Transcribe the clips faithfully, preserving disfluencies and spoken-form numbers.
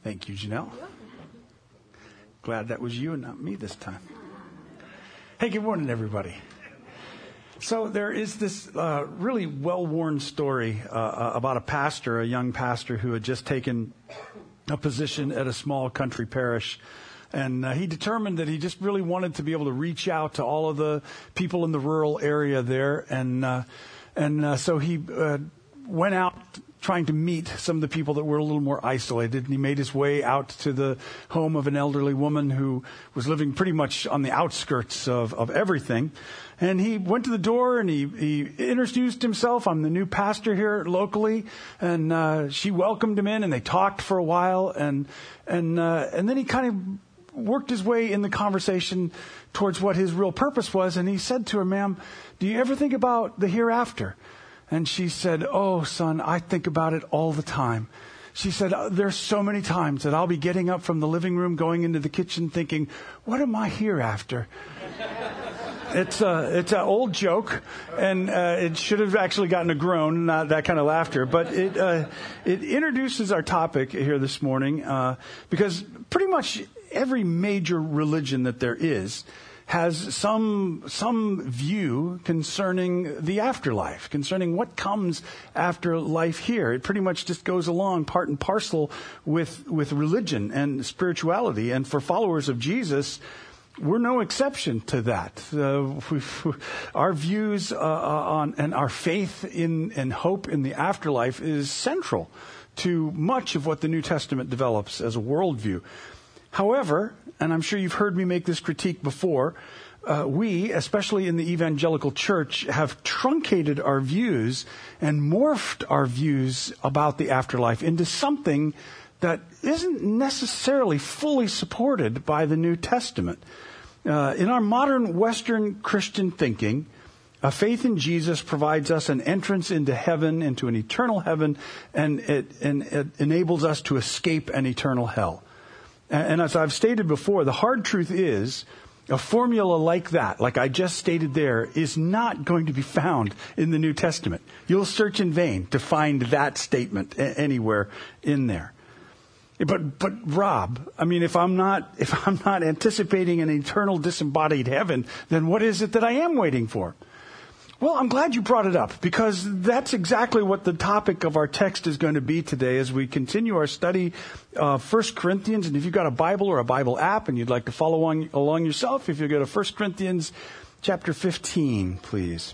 Thank you, Janelle. Glad that was you and not me this time. Hey, good morning, everybody. So there is this uh, really well-worn story uh, about a pastor, a young pastor who had just taken a position at a small country parish. And uh, he determined that he just really wanted to be able to reach out to all of the people in the rural area there. And uh, and uh, so he uh, went out trying to meet some of the people that were a little more isolated. And he made his way out to the home of an elderly woman who was living pretty much on the outskirts of, of everything. And he went to the door and he, he introduced himself. I'm the new pastor here locally. And uh, she welcomed him in and they talked for a while. And and uh, and then he kind of worked his way in the conversation towards what his real purpose was. And he said to her, "Ma'am, do you ever think about the hereafter?" And she said, "Oh, son, I think about it all the time." She said, "There's so many times that I'll be getting up from the living room, going into the kitchen thinking, what am I hereafter?" It's a, it's an old joke, and uh, it should have actually gotten a groan, not that kind of laughter. But it uh, it introduces our topic here this morning, uh, because pretty much every major religion that there is has some some view concerning the afterlife, concerning what comes after life here. It pretty much just goes along part and parcel with with religion and spirituality. And for followers of Jesus, we're no exception to that. Uh, our views uh, on and our faith in and hope in the afterlife is central to much of what the New Testament develops as a worldview. However, and I'm sure you've heard me make this critique before, uh, we, especially in the evangelical church, have truncated our views and morphed our views about the afterlife into something that isn't necessarily fully supported by the New Testament. Uh, in our modern Western Christian thinking, a faith in Jesus provides us an entrance into heaven, into an eternal heaven, and it, and it enables us to escape an eternal hell. And, and as I've stated before, the hard truth is, a formula like that, like I just stated there, is not going to be found in the New Testament. You'll search in vain to find that statement a- anywhere in there. But, but Rob, I mean, if I'm not, if I'm not anticipating an eternal disembodied heaven, then what is it that I am waiting for? Well, I'm glad you brought it up, because that's exactly what the topic of our text is going to be today as we continue our study of First Corinthians. And if you've got a Bible or a Bible app and you'd like to follow along, along yourself, if you go to First Corinthians chapter fifteen, please.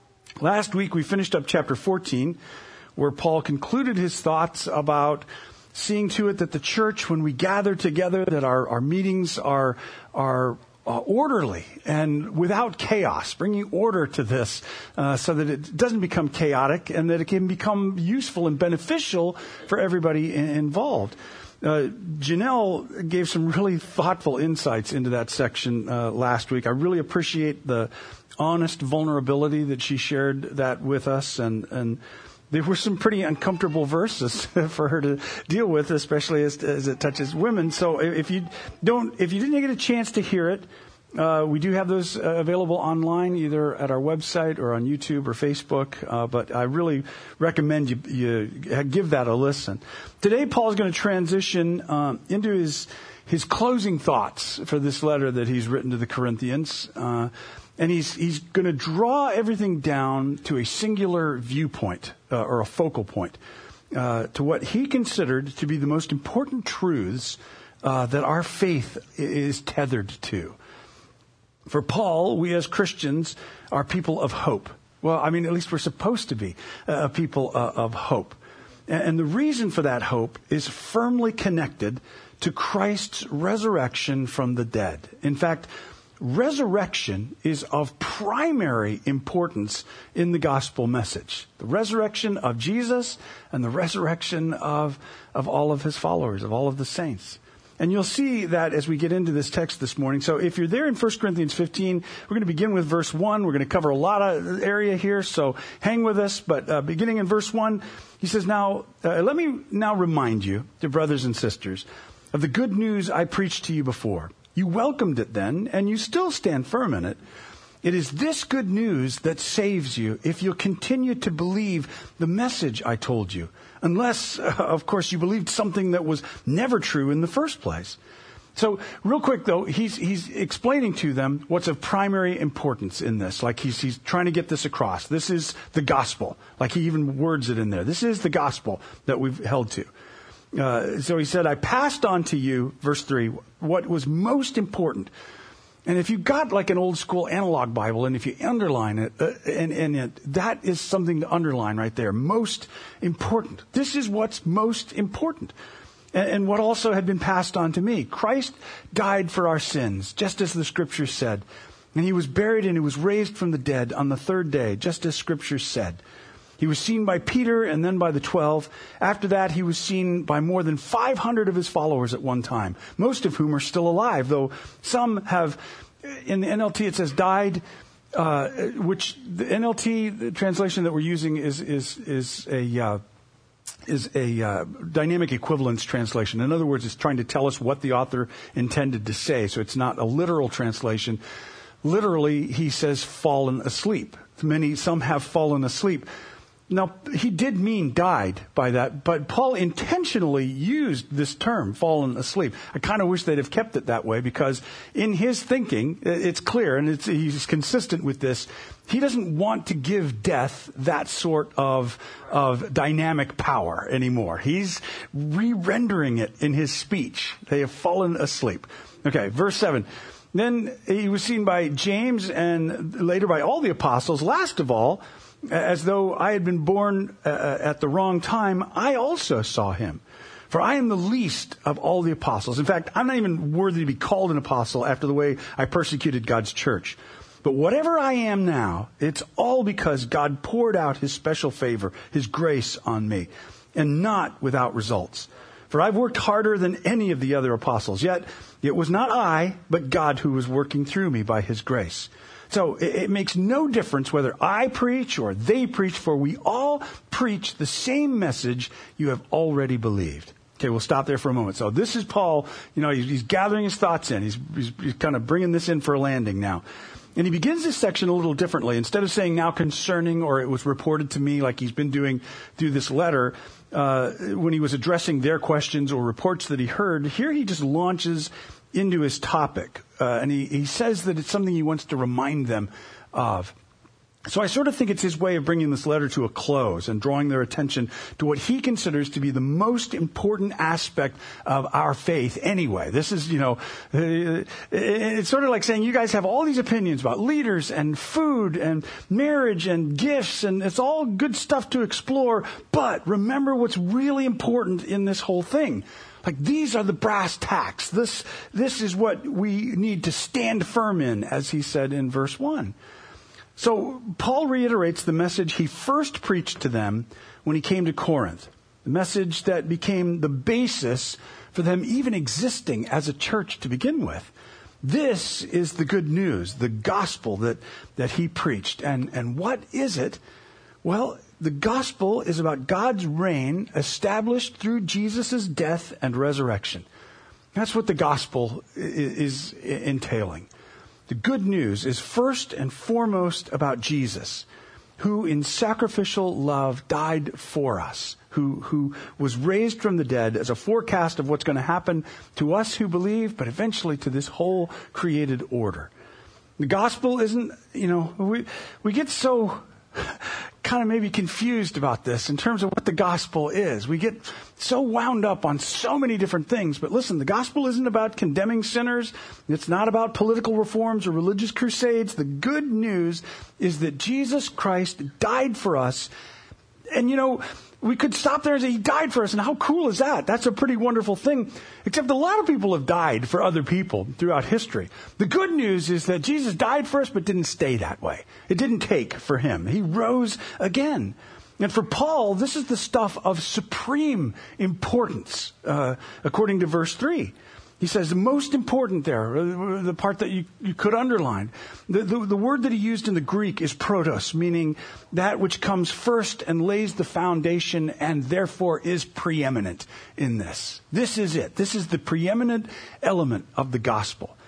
Last week we finished up chapter fourteen, where Paul concluded his thoughts about seeing to it that the church, when we gather together, that our, our meetings are are uh, orderly and without chaos, bringing order to this uh, so that it doesn't become chaotic and that it can become useful and beneficial for everybody in, involved. Uh, Janelle gave some really thoughtful insights into that section uh, last week. I really appreciate the honest vulnerability that she shared that with us, and and there were some pretty uncomfortable verses for her to deal with, especially as, as it touches women. So if you don't, if you didn't get a chance to hear it, uh, we do have those uh, available online, either at our website or on YouTube or Facebook. Uh, but I really recommend you, you give that a listen. Today, Paul's going to transition uh, into his his closing thoughts for this letter that he's written to the Corinthians. Uh, And he's he's going to draw everything down to a singular viewpoint uh, or a focal point, uh, to what he considered to be the most important truths uh, that our faith is tethered to. For Paul, we as Christians are people of hope. Well, I mean, at least we're supposed to be a people uh, of hope. And the reason for that hope is firmly connected to Christ's resurrection from the dead. In fact, resurrection is of primary importance in the gospel message. The resurrection of Jesus and the resurrection of, of all of his followers, of all of the saints. And you'll see that as we get into this text this morning. So if you're there in First Corinthians fifteen, we're going to begin with verse one. We're going to cover a lot of area here, so hang with us. But uh, beginning in verse one, he says, Now, uh, let me now remind you, dear brothers and sisters, of the good news I preached to you before. You welcomed it then, and you still stand firm in it. It is this good news that saves you if you'll continue to believe the message I told you. Unless, uh, of course, you believed something that was never true in the first place. So, real quick, though, he's he's explaining to them what's of primary importance in this. Like, he's he's trying to get this across. This is the gospel. Like, he even words it in there. This is the gospel that we've held to. Uh, so he said, I passed on to you, verse three, what was most important. And if you've got like an old school analog Bible, and if you underline it, uh, and, and it, that is something to underline right there. Most important. This is what's most important. And, and what also had been passed on to me. Christ died for our sins, just as the Scripture said. And he was buried and he was raised from the dead on the third day, just as Scripture said. He was seen by Peter and then by the twelve. After that, he was seen by more than five hundred of his followers at one time, most of whom are still alive, though some have, in the N L T it says died, uh, which the N L T the translation that we're using is is is a uh, is a uh, dynamic equivalence translation. In other words, it's trying to tell us what the author intended to say, so it's not a literal translation. Literally, he says fallen asleep. Many, some have fallen asleep. Now, he did mean died by that, but Paul intentionally used this term, fallen asleep. I kind of wish they'd have kept it that way, because in his thinking, it's clear, and it's, he's consistent with this. He doesn't want to give death that sort of, of dynamic power anymore. He's re-rendering it in his speech. They have fallen asleep. Okay, verse seven. Then he was seen by James and later by all the apostles. Last of all, as though I had been born uh, at the wrong time, I also saw him. For I am the least of all the apostles. In fact, I'm not even worthy to be called an apostle after the way I persecuted God's church. But whatever I am now, it's all because God poured out his special favor, his grace on me, and not without results. For I've worked harder than any of the other apostles, yet it was not I, but God who was working through me by his grace. So it, it makes no difference whether I preach or they preach, for we all preach the same message you have already believed. Okay, we'll stop there for a moment. So this is Paul, you know, he's, he's gathering his thoughts in. He's, he's, he's kind of bringing this in for a landing now. And he begins this section a little differently. Instead of saying now concerning, or it was reported to me, like he's been doing through this letter, uh, when he was addressing their questions or reports that he heard, here he just launches into his topic. Uh, and he, he says that it's something he wants to remind them of. So I sort of think it's his way of bringing this letter to a close and drawing their attention to what he considers to be the most important aspect of our faith anyway. This is, you know, it's sort of like saying you guys have all these opinions about leaders and food and marriage and gifts, and it's all good stuff to explore, but remember what's really important in this whole thing. Like, these are the brass tacks. This, this is what we need to stand firm in, as he said in verse one. So Paul reiterates the message he first preached to them when he came to Corinth, the message that became the basis for them even existing as a church to begin with. This is the good news, the gospel that, that he preached. And, and what is it? Well, the gospel is about God's reign established through Jesus' death and resurrection. That's what the gospel is, is entailing. The good news is first and foremost about Jesus, who in sacrificial love died for us, who, who was raised from the dead as a forecast of what's going to happen to us who believe, but eventually to this whole created order. The gospel isn't, you know, we, we get so kind of maybe confused about this in terms of what the gospel is. We get so wound up on so many different things. But listen, the gospel isn't about condemning sinners. It's not about political reforms or religious crusades. The good news is that Jesus Christ died for us. And, you know, we could stop there and say he died for us. And how cool is that? That's a pretty wonderful thing. Except a lot of people have died for other people throughout history. The good news is that Jesus died for us, but didn't stay that way. It didn't take for him. He rose again. And for Paul, this is the stuff of supreme importance, uh, according to verse three. He says the most important there, the part that you, you could underline, the, the, the word that he used in the Greek is protos, meaning that which comes first and lays the foundation and therefore is preeminent in this. This is it. This is the preeminent element of the gospel.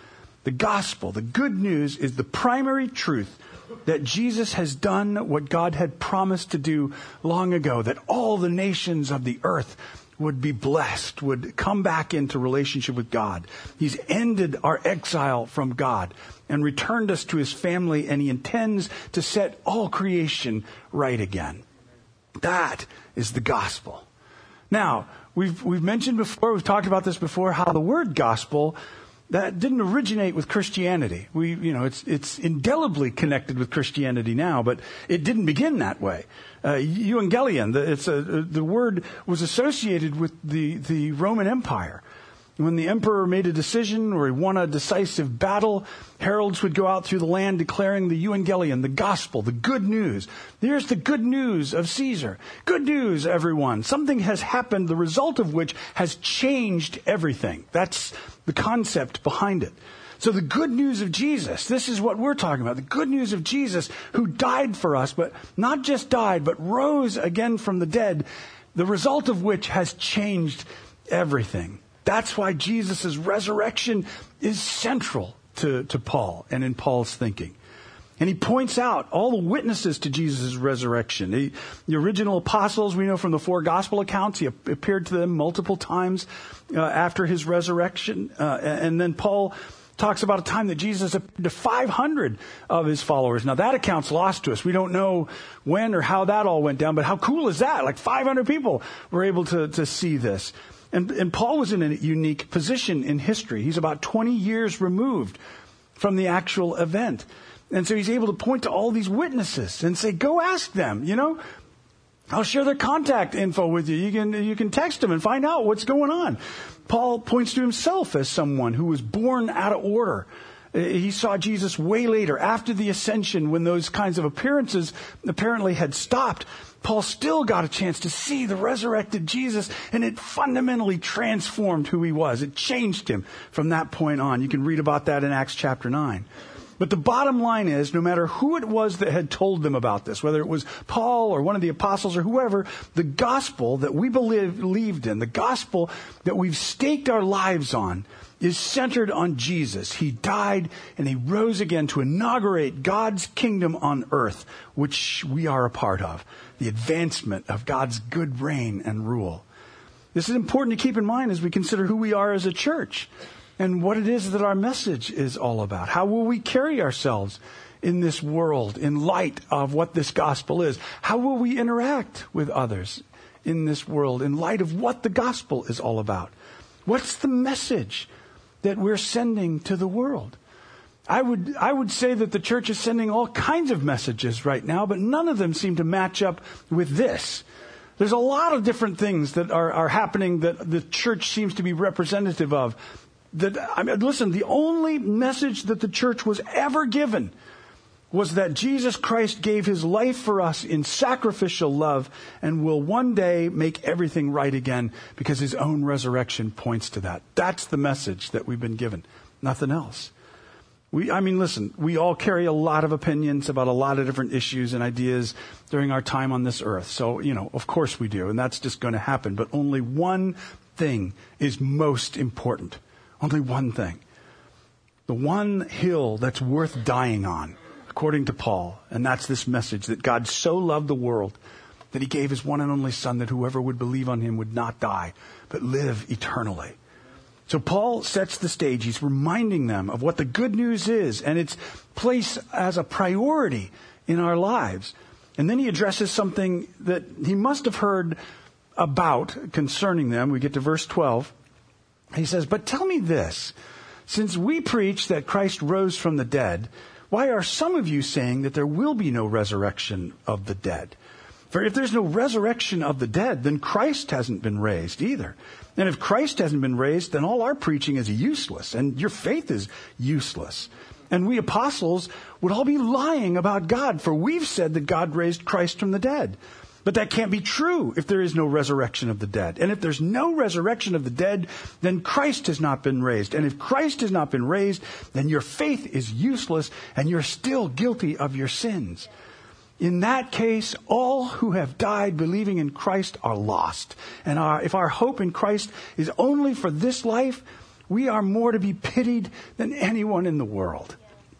The gospel, the good news, is the primary truth that Jesus has done what God had promised to do long ago, that all the nations of the earth would be blessed, would come back into relationship with God. He's ended our exile from God and returned us to his family, and he intends to set all creation right again. That is the gospel. Now, we've we've mentioned before, we've talked about this before, how the word gospel, that didn't originate with Christianity. We, you know, it's it's indelibly connected with Christianity now, but it didn't begin that way. Uh, Evangelion, the, it's a, the word was associated with the, the Roman Empire. When the emperor made a decision or he won a decisive battle, heralds would go out through the land declaring the Evangelion, the gospel, the good news. Here's the good news of Caesar. Good news, everyone. Something has happened, the result of which has changed everything. That's the concept behind it. So the good news of Jesus, this is what we're talking about. The good news of Jesus, who died for us, but not just died, but rose again from the dead, the result of which has changed everything. That's why Jesus' resurrection is central to, to Paul and in Paul's thinking. And he points out all the witnesses to Jesus' resurrection. He, the original apostles, we know from the four gospel accounts, he appeared to them multiple times uh, after his resurrection. Uh, and then Paul talks about a time that Jesus appeared to five hundred of his followers. Now that account's lost to us. We don't know when or how that all went down, but how cool is that? Like five hundred people were able to, to see this. And, and Paul was in a unique position in history. He's about twenty years removed from the actual event. And so he's able to point to all these witnesses and say, go ask them, you know. I'll share their contact info with you. You can, you can text them and find out what's going on. Paul points to himself as someone who was born out of order. He saw Jesus way later, after the ascension, when those kinds of appearances apparently had stopped. Paul still got a chance to see the resurrected Jesus, and it fundamentally transformed who he was. It changed him from that point on. You can read about that in Acts chapter nine. But the bottom line is, no matter who it was that had told them about this, whether it was Paul or one of the apostles or whoever, the gospel that we believed in, the gospel that we've staked our lives on, is centered on Jesus. He died and he rose again to inaugurate God's kingdom on earth, which we are a part of. The advancement of God's good reign and rule. This is important to keep in mind as we consider who we are as a church and what it is that our message is all about. How will we carry ourselves in this world in light of what this gospel is? How will we interact with others in this world in light of what the gospel is all about? What's the message that we're sending to the world? I would I would say that the church is sending all kinds of messages right now, but none of them seem to match up with this. There's a lot of different things that are, are happening that the church seems to be representative of. That I mean, listen, the only message that the church was ever given was that Jesus Christ gave his life for us in sacrificial love and will one day make everything right again because his own resurrection points to that. That's the message that we've been given. Nothing else. We, I mean, listen, we all carry a lot of opinions about a lot of different issues and ideas during our time on this earth. So, you know, of course we do, and that's just going to happen. But only one thing is most important. Only one thing. The one hill that's worth dying on, according to Paul, and that's this message that God so loved the world that he gave his one and only Son, that whoever would believe on him would not die, but live eternally. So Paul sets the stage. He's reminding them of what the good news is and its place as a priority in our lives. And then he addresses something that he must have heard about concerning them. We get to verse twelve. He says, but tell me this, since we preach that Christ rose from the dead, why are some of you saying that there will be no resurrection of the dead? For if there's no resurrection of the dead, then Christ hasn't been raised either. And if Christ hasn't been raised, then all our preaching is useless, and your faith is useless. And we apostles would all be lying about God, for we've said that God raised Christ from the dead. But that can't be true if there is no resurrection of the dead. And if there's no resurrection of the dead, then Christ has not been raised. And if Christ has not been raised, then your faith is useless and you're still guilty of your sins. In that case, all who have died believing in Christ are lost. And our, if our hope in Christ is only for this life, We are more to be pitied than anyone in the world.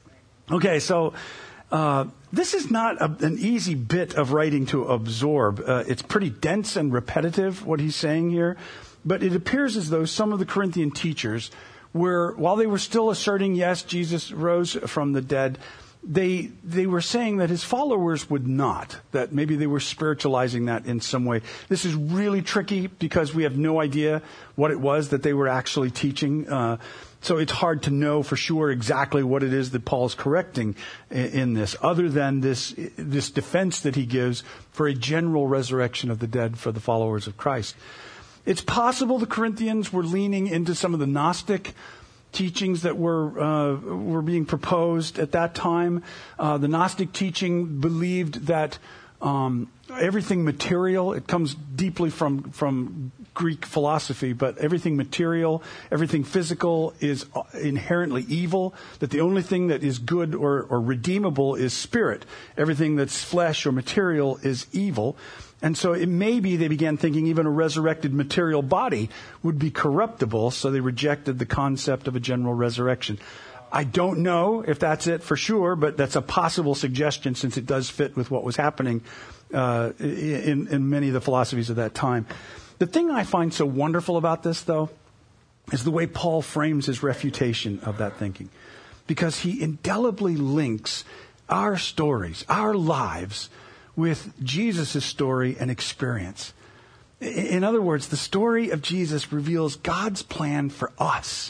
Okay, so uh, this is not a, an easy bit of writing to absorb. Uh, it's pretty dense and repetitive, what he's saying here. But it appears as though some of the Corinthian teachers were, while they were still asserting, yes, Jesus rose from the dead, they they were saying that his followers would not, that maybe they were spiritualizing that in some way. This is really tricky because we have no idea what it was that they were actually teaching. Uh, so it's hard to know for sure exactly what it is that Paul's correcting in, in this, other than this this defense that he gives for a general resurrection of the dead for the followers of Christ. It's possible the Corinthians were leaning into some of the Gnostic teachings that were uh, were being proposed at that time. Uh, the Gnostic teaching believed that um, everything material, it comes deeply from from Greek philosophy, but everything material, everything physical is inherently evil, that the only thing that is good or, or redeemable is spirit. Everything that's flesh or material is evil. And so it may be they began thinking even a resurrected material body would be corruptible, so they rejected the concept of a general resurrection. I don't know if that's it for sure, but that's a possible suggestion since it does fit with what was happening uh, in, in many of the philosophies of that time. The thing I find so wonderful about this, though, is the way Paul frames his refutation of that thinking. Because he indelibly links our stories, our lives, with Jesus' story and experience. In other words, the story of Jesus reveals God's plan for us.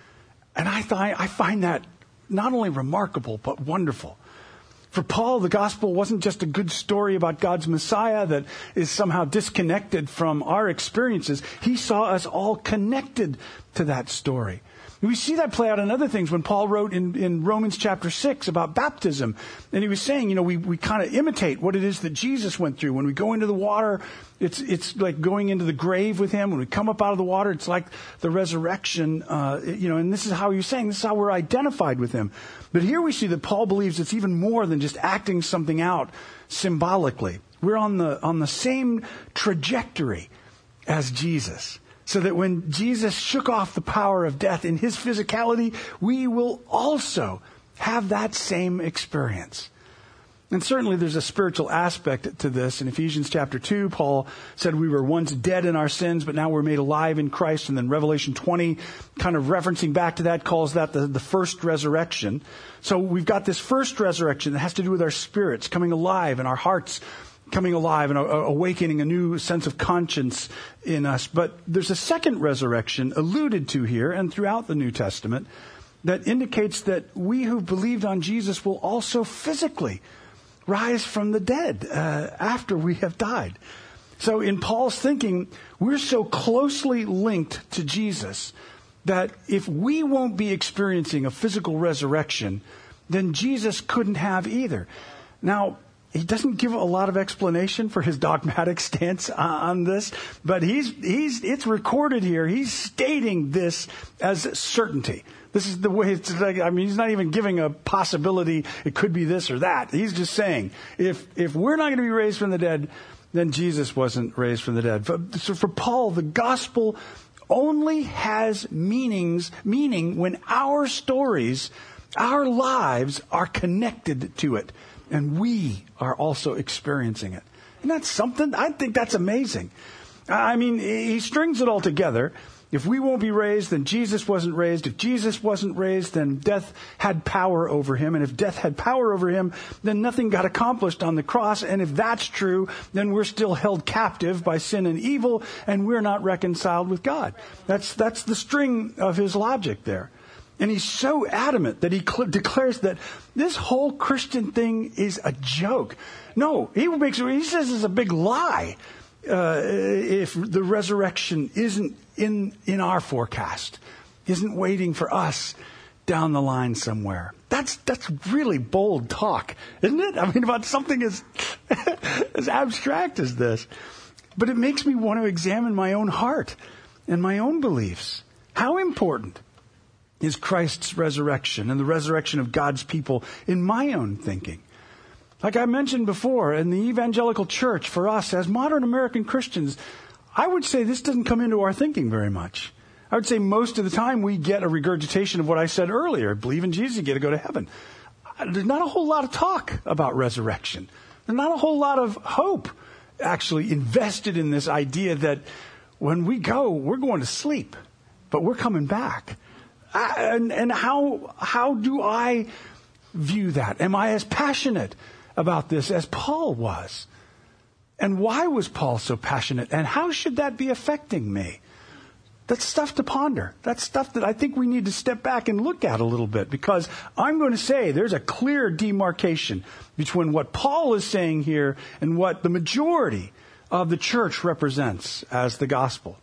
And I, th- I find that not only remarkable, but wonderful. For Paul, the gospel wasn't just a good story about God's Messiah that is somehow disconnected from our experiences. He saw us all connected to that story. We see that play out in other things when Paul wrote in, in Romans chapter six about baptism. And he was saying, you know, we, we kind of imitate what it is that Jesus went through. When we go into the water, it's it's like going into the grave with him. When we come up out of the water, it's like the resurrection, uh, you know, and this is how he was saying, this is how we're identified with him. But here we see that Paul believes it's even more than just acting something out symbolically. We're on the on the same trajectory as Jesus. So that when Jesus shook off the power of death in his physicality, we will also have that same experience. And certainly there's a spiritual aspect to this. In Ephesians chapter two, Paul said we were once dead in our sins, but now we're made alive in Christ. And then Revelation twenty, kind of referencing back to that, calls that the, the first resurrection. So we've got this first resurrection that has to do with our spirits coming alive and our hearts coming alive and awakening a new sense of conscience in us. But there's a second resurrection alluded to here and throughout the New Testament that indicates that we who believed on Jesus will also physically rise from the dead uh, after we have died. So in Paul's thinking, we're so closely linked to Jesus that if we won't be experiencing a physical resurrection, then Jesus couldn't have either. Now, he doesn't give a lot of explanation for his dogmatic stance on this, but he's he's it's recorded here. He's stating this as certainty. This is the way it's like. I mean, he's not even giving a possibility. It could be this or that. He's just saying, if if we're not going to be raised from the dead, then Jesus wasn't raised from the dead. So for Paul, the gospel only has meanings meaning when our stories, our lives are connected to it. And we are also experiencing it. And that's something, I think that's amazing. I mean, he strings it all together. If we won't be raised, then Jesus wasn't raised. If Jesus wasn't raised, then death had power over him. And if death had power over him, then nothing got accomplished on the cross. And if that's true, then we're still held captive by sin and evil, and we're not reconciled with God. That's, that's the string of his logic there. And he's so adamant that he cl- declares that this whole Christian thing is a joke. No, he makes he says it's a big lie uh, if the resurrection isn't in in our forecast, isn't waiting for us down the line somewhere. That's that's really bold talk, isn't it? I mean, about something as as abstract as this. But it makes me want to examine my own heart and my own beliefs. How important is Christ's resurrection and the resurrection of God's people in my own thinking? Like I mentioned before, in the evangelical church, for us as modern American Christians, I would say this doesn't come into our thinking very much. I would say most of the time we get a regurgitation of what I said earlier. Believe in Jesus, you get to go to heaven. There's not a whole lot of talk about resurrection. There's not a whole lot of hope actually invested in this idea that when we go, we're going to sleep, but we're coming back. I, and and how how do I view that? Am I as passionate about this as Paul was? And why was Paul so passionate? And how should that be affecting me? That's stuff to ponder. That's stuff that I think we need to step back and look at a little bit, because I'm going to say there's a clear demarcation between what Paul is saying here and what the majority of the church represents as the gospel.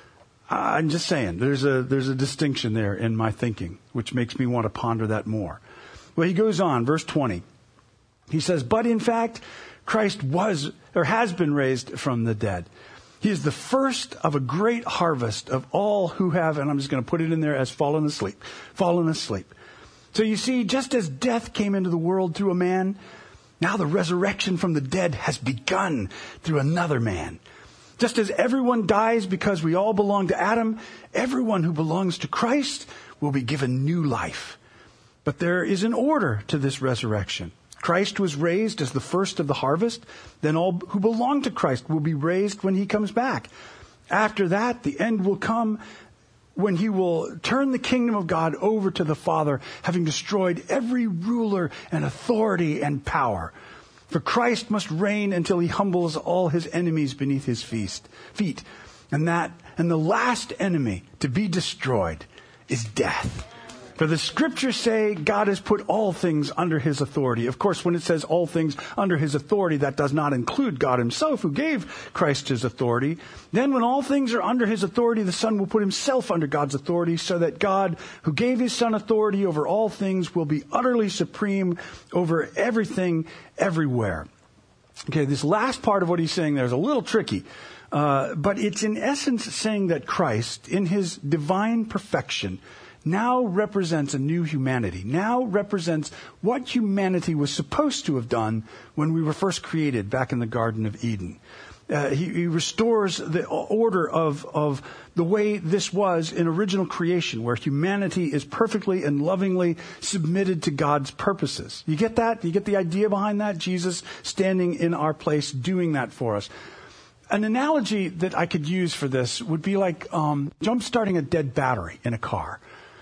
I'm just saying there's a there's a distinction there in my thinking, which makes me want to ponder that more. Well, he goes on, verse twenty. He says, "But in fact, Christ was or has been raised from the dead. He is the first of a great harvest of all who have," and I'm just going to put it in there as fallen asleep, fallen asleep. So you see, just as death came into the world through a man, now the resurrection from the dead has begun through another man. Just as everyone dies because we all belong to Adam, everyone who belongs to Christ will be given new life. But there is an order to this resurrection. Christ was raised as the first of the harvest. Then all who belong to Christ will be raised when he comes back. After that, the end will come when he will turn the kingdom of God over to the Father, having destroyed every ruler and authority and power. For Christ must reign until he humbles all his enemies beneath his feast, feet. And that, and the last enemy to be destroyed is death. For the scriptures say God has put all things under his authority. Of course, when it says all things under his authority, that does not include God himself, who gave Christ his authority. Then when all things are under his authority, the Son will put himself under God's authority, so that God, who gave his Son authority over all things, will be utterly supreme over everything, everywhere. Okay, this last part of what he's saying there is a little tricky. Uh, but it's in essence saying that Christ, in his divine perfection, now represents a new humanity, now represents what humanity was supposed to have done when we were first created back in the Garden of Eden. Uh, he, he restores the order of, of the way this was in original creation, where humanity is perfectly and lovingly submitted to God's purposes. You get that? You get the idea behind that? Jesus standing in our place, doing that for us. An analogy that I could use for this would be like um, jump-starting a dead battery in a car.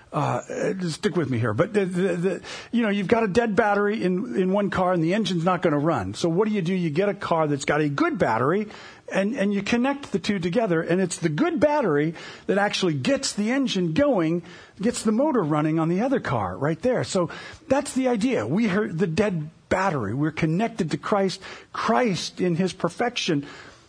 Uh, stick with me here, but the, the, the, you know, you've got a dead battery in, in one car and the engine's not going to run. So what do you do? You get a car that's got a good battery and, and you connect the two together, and it's the good battery that actually gets the engine going, gets the motor running on the other car right there. So that's the idea. We are the dead battery. We're connected to Christ. Christ in his perfection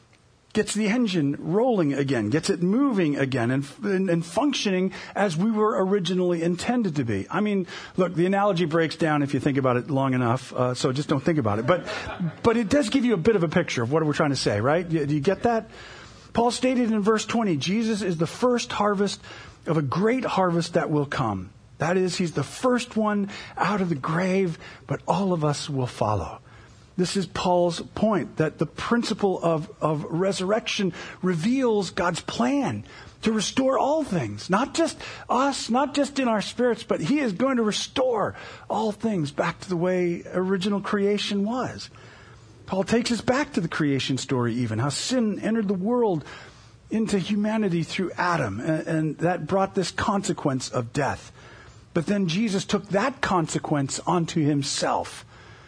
gets the engine rolling again, gets it moving again, and, and, and functioning as we were originally intended to be. I mean, look, the analogy breaks down if you think about it long enough, uh, so just don't think about it. But, but it does give you a bit of a picture of what we're trying to say, right? Do you get that? Paul stated in verse twenty, Jesus is the first harvest of a great harvest that will come. That is, he's the first one out of the grave, but all of us will follow. This is Paul's point, that the principle of, of resurrection reveals God's plan to restore all things, not just us, not just in our spirits, but he is going to restore all things back to the way original creation was. Paul takes us back to the creation story even, how sin entered the world into humanity through Adam, and, and that brought this consequence of death. But then Jesus took that consequence onto himself,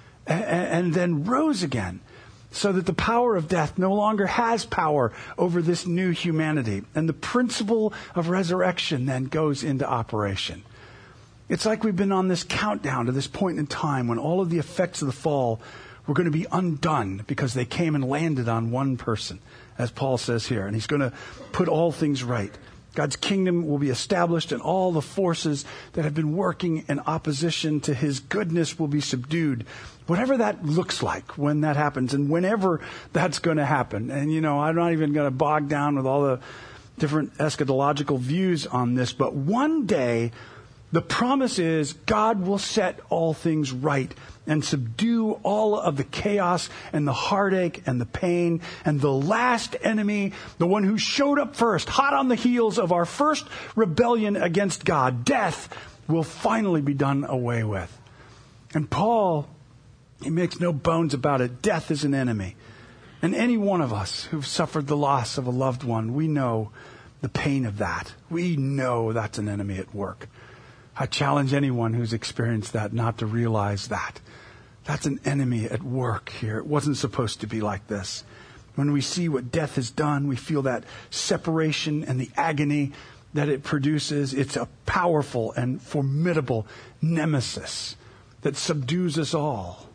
and then rose again, so that the power of death no longer has power over this new humanity. And the principle of resurrection then goes into operation. It's like we've been on this countdown to this point in time when all of the effects of the fall were going to be undone because they came and landed on one person, as Paul says here. And he's going to put all things right. God's kingdom will be established, and all the forces that have been working in opposition to his goodness will be subdued. Whatever that looks like when that happens, and whenever that's going to happen. And, you know, I'm not even going to bog down with all the different eschatological views on this, but one day The promise is God will set all things right and subdue all of the chaos and the heartache and the pain, and the last enemy, the one who showed up first, hot on the heels of our first rebellion against God, death, will finally be done away with. And Paul, he makes no bones about it. Death is an enemy. And any one of us who've suffered the loss of a loved one, we know the pain of that. We know that's an enemy at work. I challenge anyone who's experienced that not to realize that. That's an enemy at work here. It wasn't supposed to be like this. When we see what death has done, we feel that separation and the agony that it produces. It's a powerful and formidable nemesis that subdues us all.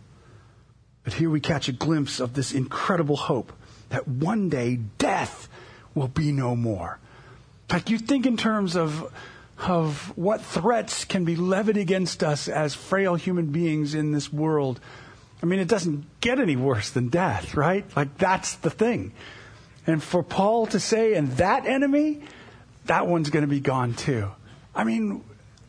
But here we catch a glimpse of this incredible hope that one day death will be no more. In fact, you think in terms of of what threats can be levied against us as frail human beings in this world. I mean, it doesn't get any worse than death, right? Like, that's the thing. And for Paul to say, and that enemy, that one's going to be gone too. I mean,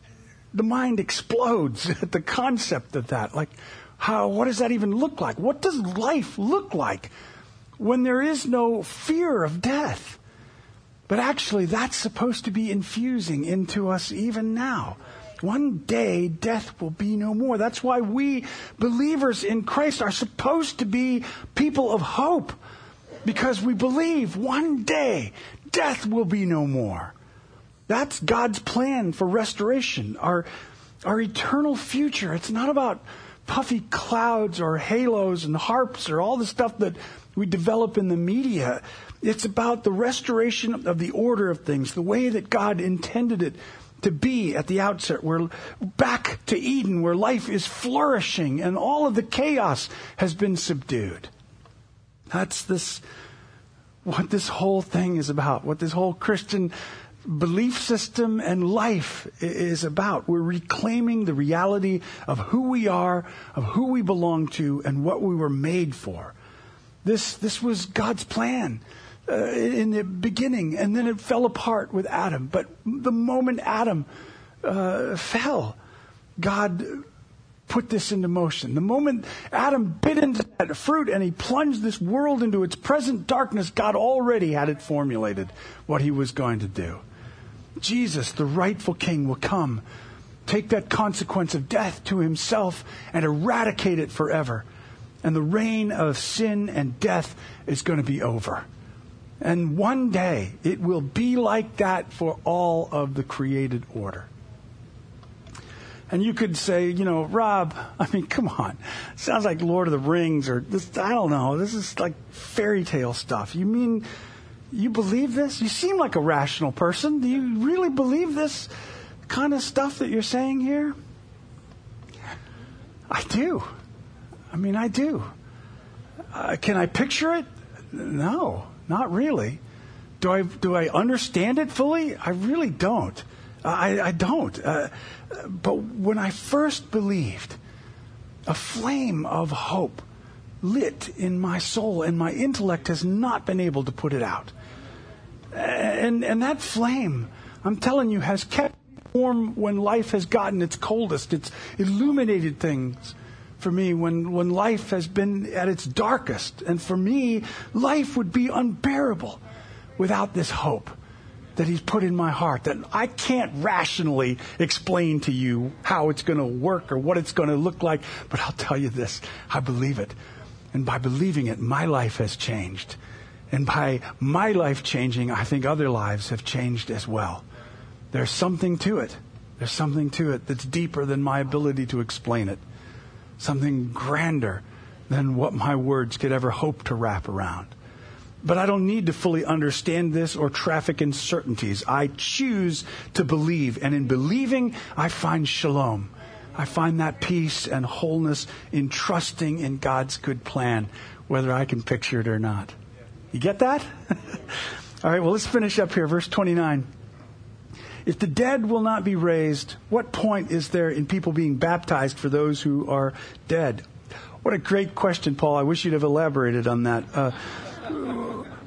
the mind explodes at the concept of that. Like, how, what does that even look like? What does life look like when there is no fear of death? But actually, that's supposed to be infusing into us even now. One day, death will be no more. That's why we, believers in Christ, are supposed to be people of hope. Because we believe one day, death will be no more. That's God's plan for restoration, our, our eternal future. It's not about puffy clouds or halos and harps or all the stuff that we develop in the media. It's about the restoration of the order of things, the way that God intended it to be at the outset. We're back to Eden, where life is flourishing and all of the chaos has been subdued. That's this, what this whole thing is about, what this whole Christian belief system and life is about. We're reclaiming the reality of who we are, of who we belong to, and what we were made for. This, this was God's plan. Uh, in the beginning, and then it fell apart with Adam. But the moment Adam uh, fell, God put this into motion. The moment Adam bit into that fruit and he plunged this world into its present darkness, God already had it formulated what he was going to do. Jesus, the rightful king, will come, take that consequence of death to himself and eradicate it forever. And the reign of sin and death is going to be over. And one day, it will be like that for all of the created order. And you could say, you know, Rob, I mean, come on. Sounds like Lord of the Rings or this, I don't know. This is like fairy tale stuff. You mean, you believe this? You seem like a rational person. Do you really believe this kind of stuff that you're saying here? I do. I mean, I do. Uh, can I picture it? No. Not really. Do I do I understand it fully? I really don't. I, I don't. Uh, but when I first believed, a flame of hope lit in my soul, and my intellect has not been able to put it out. And and that flame, I'm telling you, has kept me warm when life has gotten its coldest. It's illuminated things for me when, when life has been at its darkest. And for me, life would be unbearable without this hope that he's put in my heart, that I can't rationally explain to you how it's going to work or what it's going to look like. But I'll tell you this, I believe it. And by believing it, my life has changed. And by my life changing, I think other lives have changed as well. There's something to it. There's something to it that's deeper than my ability to explain it. Something grander than what my words could ever hope to wrap around. But I don't need to fully understand this or traffic in certainties. I choose to believe. And in believing, I find shalom. I find that peace and wholeness in trusting in God's good plan, whether I can picture it or not. You get that? All right, well, let's finish up here. Verse twenty-nine. If the dead will not be raised, what point is there in people being baptized for those who are dead? What a great question, Paul. I wish you'd have elaborated on that. Uh,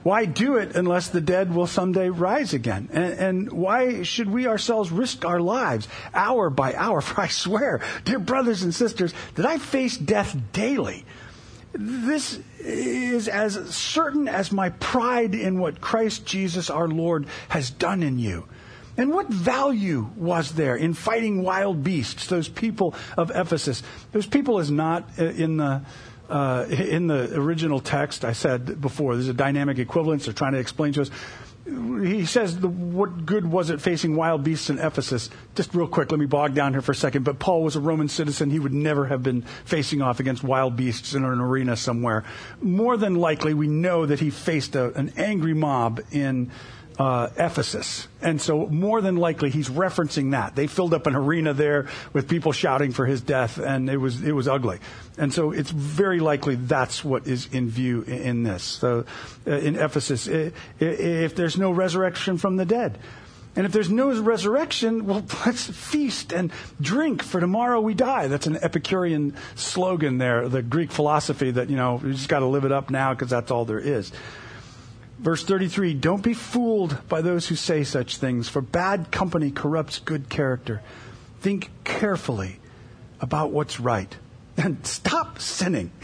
Why do it unless the dead will someday rise again? And, and why should we ourselves risk our lives hour by hour? For I swear, dear brothers and sisters, that I face death daily. This is as certain as my pride in what Christ Jesus our Lord has done in you. And what value was there in fighting wild beasts, those people of Ephesus? Those people is not in the uh, in the original text. I said before, there's a dynamic equivalence they're trying to explain to us. He says, the, what good was it facing wild beasts in Ephesus? Just real quick, let me bog down here for a second. But Paul was a Roman citizen. He would never have been facing off against wild beasts in an arena somewhere. More than likely, we know that he faced a, an angry mob in uh, Ephesus. And so more than likely, he's referencing that. They filled up an arena there with people shouting for his death, and it was it was ugly. And so it's very likely that's what is in view in this. So uh, in Ephesus, if there's no resurrection from the dead, and if there's no resurrection, well, let's feast and drink, for tomorrow we die. That's an Epicurean slogan there, the Greek philosophy that, you know, we just got to live it up now because that's all there is. Verse thirty-three, don't be fooled by those who say such things, for bad company corrupts good character. Think carefully about what's right. And stop sinning.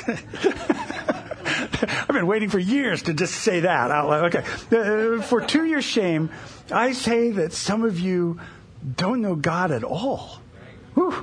I've been waiting for years to just say that out loud. Okay. Uh, for to your shame, I say that some of you don't know God at all. Whew.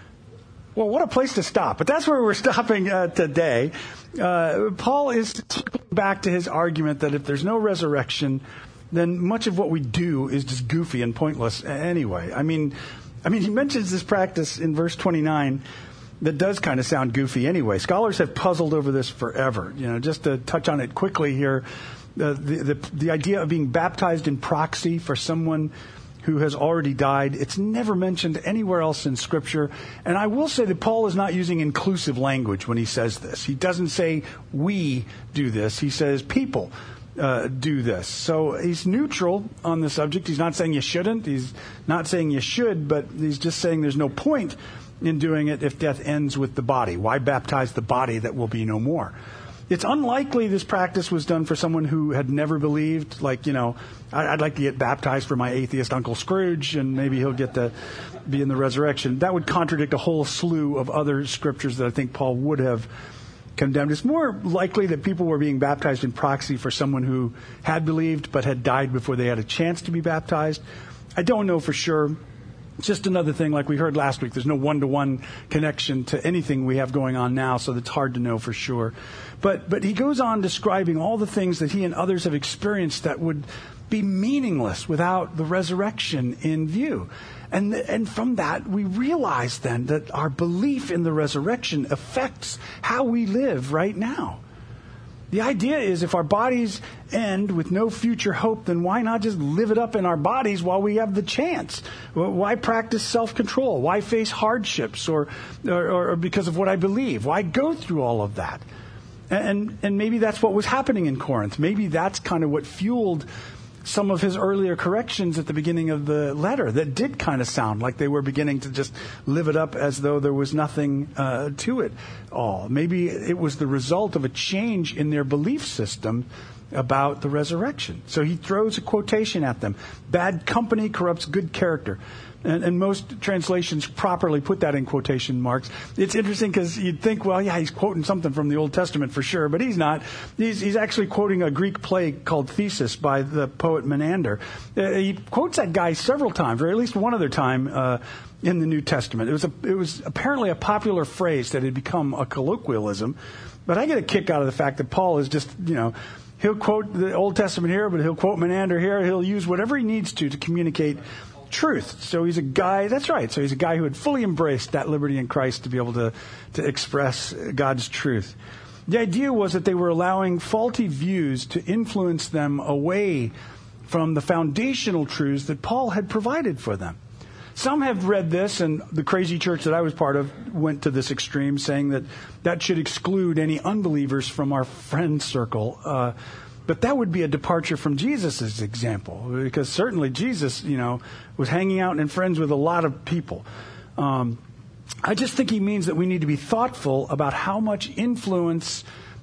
Well, what a place to stop. But that's where we're stopping uh, today. Uh, Paul is back to his argument that if there's no resurrection, then much of what we do is just goofy and pointless anyway. I mean, I mean, he mentions this practice in verse twenty-nine that does kind of sound goofy anyway. Scholars have puzzled over this forever. You know, just to touch on it quickly here, the the, the, the idea of being baptized in proxy for someone who has already died, it's never mentioned anywhere else in Scripture. And I will say that Paul is not using inclusive language when he says this. He doesn't say we do this. He says people uh, do this. So he's neutral on the subject. He's not saying you shouldn't. He's not saying you should, but he's just saying there's no point in doing it if death ends with the body. Why baptize the body that will be no more? It's unlikely this practice was done for someone who had never believed. Like, you know, I'd like to get baptized for my atheist Uncle Scrooge, and maybe he'll get to be in the resurrection. That would contradict a whole slew of other scriptures that I think Paul would have condemned. It's more likely that people were being baptized in proxy for someone who had believed but had died before they had a chance to be baptized. I don't know for sure. It's just another thing, like we heard last week, there's no one-to-one connection to anything we have going on now, so it's hard to know for sure. But but he goes on describing all the things that he and others have experienced that would be meaningless without the resurrection in view. And and from that, we realize then that our belief in the resurrection affects how we live right now. The idea is if our bodies end with no future hope, then why not just live it up in our bodies while we have the chance? Why practice self-control? Why face hardships or, or, or because of what I believe? Why go through all of that? And, and maybe that's what was happening in Corinth. Maybe that's kind of what fueled some of his earlier corrections at the beginning of the letter that did kind of sound like they were beginning to just live it up as though there was nothing uh, to it all. Maybe it was the result of a change in their belief system about the resurrection. So he throws a quotation at them. Bad company corrupts good character. And, and most translations properly put that in quotation marks. It's interesting because you'd think, well, yeah, he's quoting something from the Old Testament for sure, but he's not. He's, he's actually quoting a Greek play called Theseus by the poet Menander. Uh, he quotes that guy several times, or at least one other time uh, in the New Testament. It was a, it was apparently a popular phrase that had become a colloquialism. But I get a kick out of the fact that Paul is just, you know, he'll quote the Old Testament here, but he'll quote Menander here. He'll use whatever he needs to to communicate truth. So he's a guy, that's right, so he's a guy who had fully embraced that liberty in Christ to be able to, to express God's truth. The idea was that they were allowing faulty views to influence them away from the foundational truths that Paul had provided for them. Some have read this, and the crazy church that I was part of went to this extreme, saying that that should exclude any unbelievers from our friend circle. Uh, But that would be a departure from Jesus' example, because certainly Jesus, you know, was hanging out and friends with a lot of people. Um, I just think he means that we need to be thoughtful about how much influence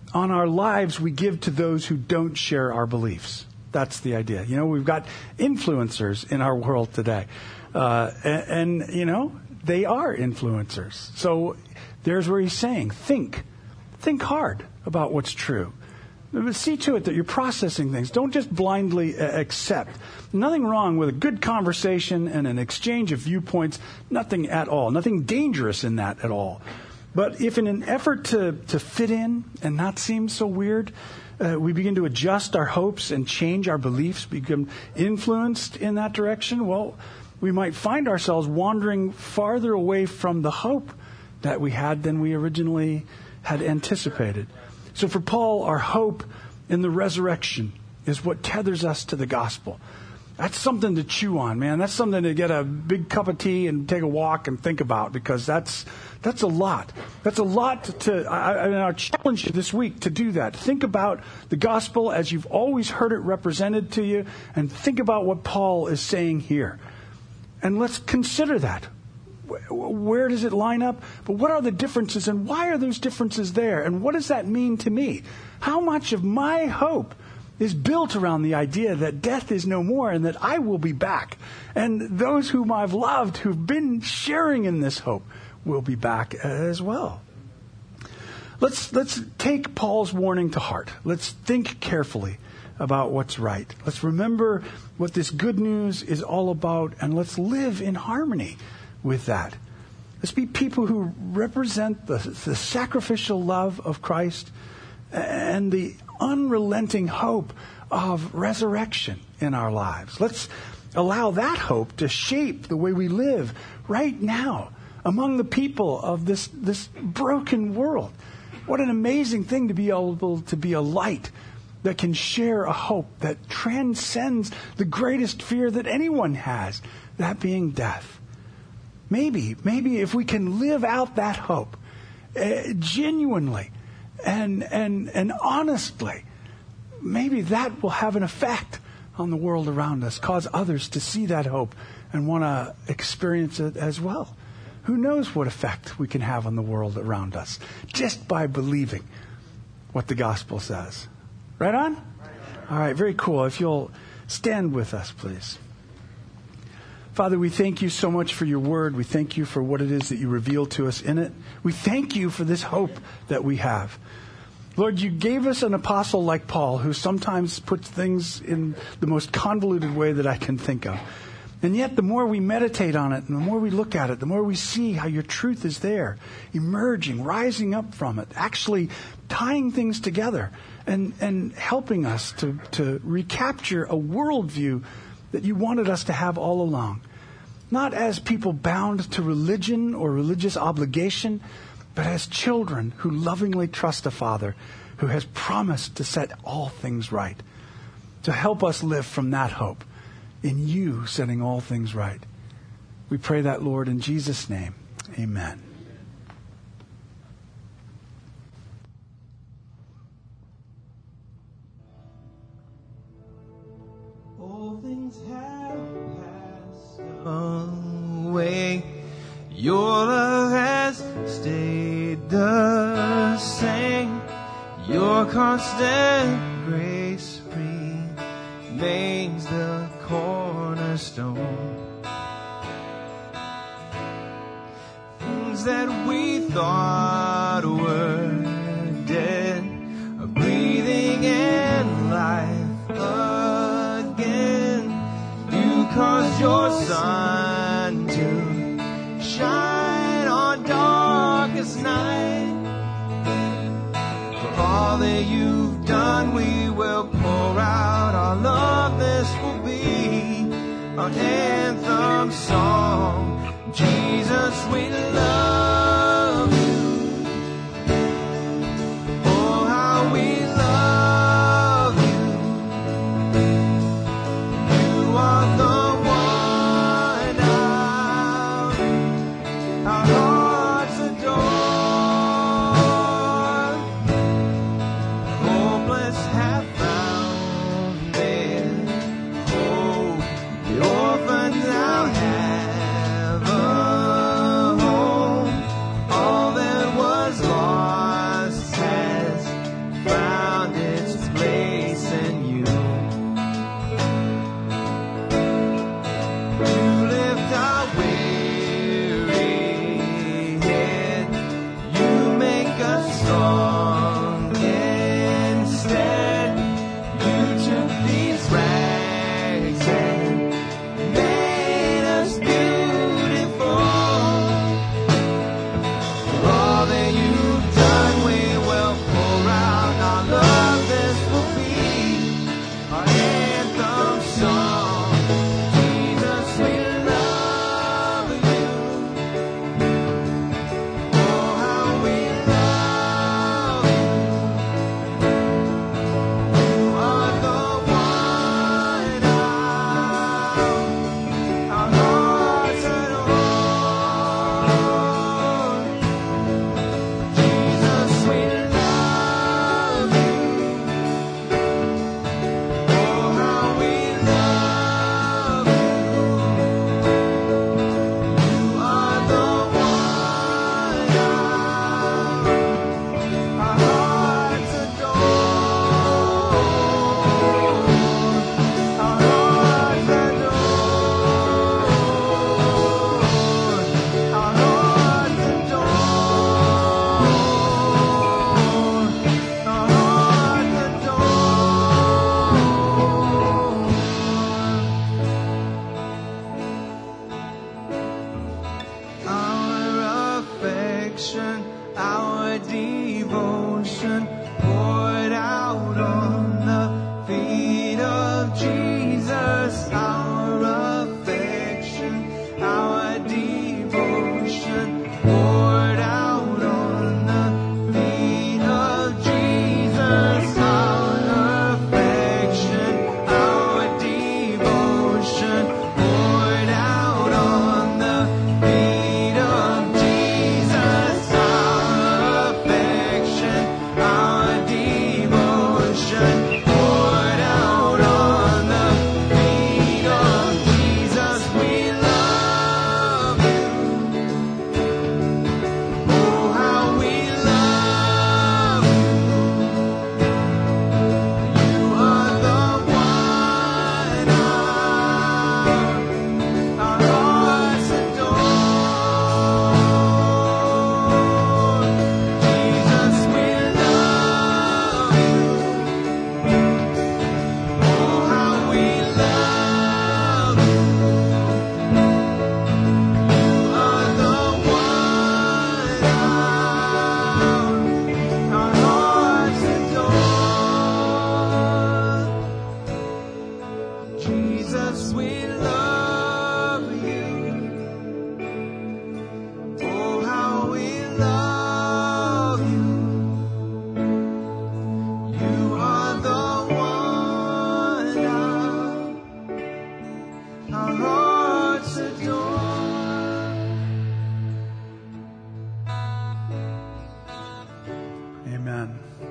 on our lives we give to those who don't share our beliefs. That's the idea. You know, we've got influencers in our world today. Uh, and, and, you know, they are influencers. So there's where he's saying, think. Think hard about what's true. See to it that you're processing things. Don't just blindly uh, accept. Nothing wrong with a good conversation and an exchange of viewpoints. Nothing at all. Nothing dangerous in that at all. But if in an effort to, to fit in and not seem so weird, uh, we begin to adjust our hopes and change our beliefs, become influenced in that direction, well, we might find ourselves wandering farther away from the hope that we had than we originally had anticipated. So for Paul, our hope in the resurrection is what tethers us to the gospel. That's something to chew on, man. That's something to get a big cup of tea and take a walk and think about, because that's that's a lot. That's a lot to, to I, I, I challenge you this week to do that. Think about the gospel as you've always heard it represented to you, and think about what Paul is saying here. And let's consider that. Where does it line up? But what are the differences, and why are those differences there? And what does that mean to me? How much of my hope is built around the idea that death is no more and that I will be back? And those whom I've loved, who've been sharing in this hope, will be back as well. Let's, let's take Paul's warning to heart. Let's think carefully about what's right. Let's remember what this good news is all about, and let's live in harmony with that. Let's be people who represent the, the sacrificial love of Christ and the unrelenting hope of resurrection in our lives. Let's allow that hope to shape the way we live right now among the people of this, this broken world. What an amazing thing to be able to be a light that can share a hope that transcends the greatest fear that anyone has, that being death. Maybe, maybe if we can live out that hope uh, genuinely and, and, and honestly, maybe that will have an effect on the world around us, cause others to see that hope and want to experience it as well. Who knows what effect we can have on the world around us just by believing what the gospel says. Right on? All right, very cool. If you'll stand with us, please. Father, we thank you so much for your word. We thank you for what it is that you reveal to us in it. We thank you for this hope that we have. Lord, you gave us an apostle like Paul, who sometimes puts things in the most convoluted way that I can think of. And yet, the more we meditate on it, and the more we look at it, the more we see how your truth is there, emerging, rising up from it, actually tying things together, and, and helping us to, to recapture a worldview that you wanted us to have all along. Not as people bound to religion or religious obligation, but as children who lovingly trust a Father who has promised to set all things right, to help us live from that hope in you setting all things right. We pray that, Lord, in Jesus' name. Amen. All things have passed away. Your love has stayed the same. Your constant grace remains the cornerstone. Things that we thought were dead are breathing in life again. You caused your sun to shine on darkest night. For all that you've done, we will pour out our love. This will be our anthem song. Jesus, we love you. Oh, how we love you. You are the one our, our hearts adore. Hopeless have found their hope. The orphan now affection, our devotion poured out on the feet of Jesus. Our affection, our devotion poured out on the feet of Jesus. Our affection, our devotion poured out on the feet of Jesus. Our affection, our devotion poured out on the feet of Jesus. We love you. Oh, how we love you. You are the one our hearts adore. Jesus, we love you. Oh, how we love you. You are the one our hearts adore. Jesus, we love you. Oh, how we love you. You are the one our hearts adore. Amen.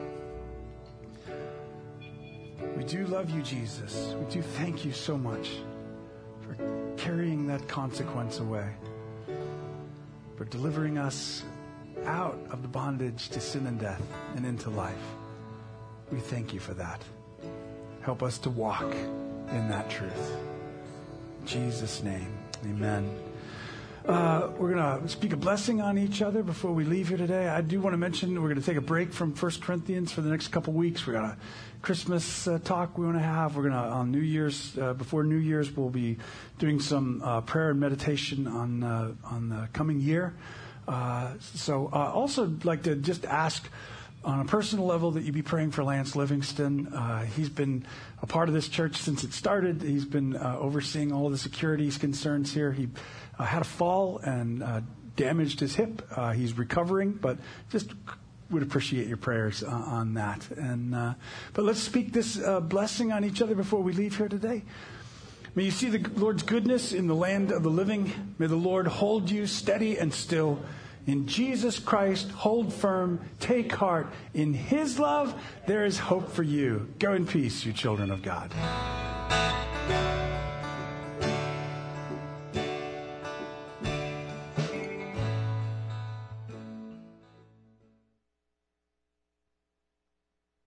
We do love you, Jesus. We do thank you so much for carrying that consequence away, for delivering us out of the bondage to sin and death and into life. We thank you for that. Help us to walk in that truth. In Jesus' name, amen. Uh, we're going to speak a blessing on each other before we leave here today. I do want to mention we're going to take a break from First Corinthians for the next couple weeks. We got a Christmas uh, talk we want to have. We're going to, on New Year's, uh, before New Year's, we'll be doing some uh, prayer and meditation on, uh, on the coming year. Uh, so uh, also like to just ask on a personal level that you be praying for Lance Livingston. Uh, he's been a part of this church since it started. He's been uh, overseeing all of the security concerns here. He uh, had a fall and uh, damaged his hip. Uh, he's recovering, but just would appreciate your prayers uh, on that. And uh, but let's speak this uh, blessing on each other before we leave here today. May you see the Lord's goodness in the land of the living. May the Lord hold you steady and still. In Jesus Christ, hold firm, take heart. In His love, there is hope for you. Go in peace, you children of God.